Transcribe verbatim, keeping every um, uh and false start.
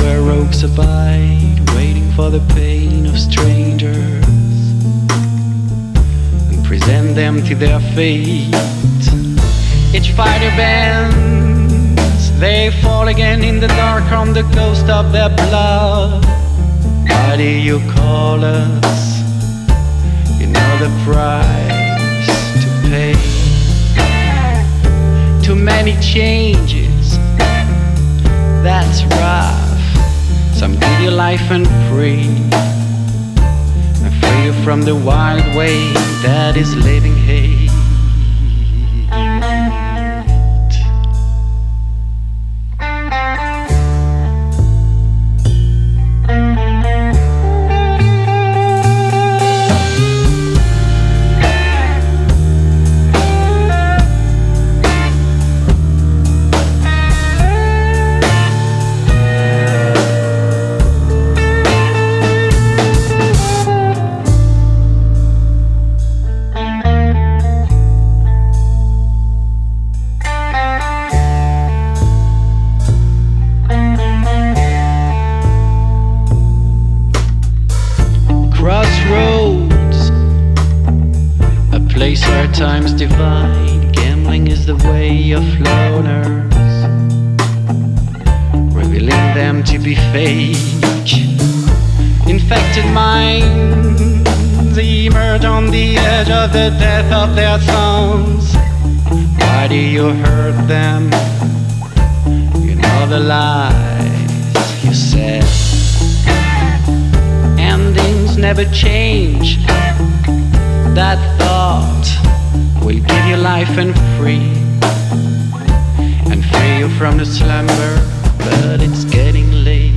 where rogues abide, waiting for the pain of strangers, and present them to their fate. Each fighter bends, they fall again in the dark on the ghost of their blood. Why do you call us? You know the price to pay. Too many changes, that's rough. Some give you life and free, and free you from the wild way that is living hate. Crossroads, a place where times divide. Gambling is the way of loners, revealing them to be fake. Infected minds emerge on the edge of the death of their sons. Why do you hurt them? You know the lies you said. Endings never change. That thought will give you life and free, and free you from the slumber, but it's getting late.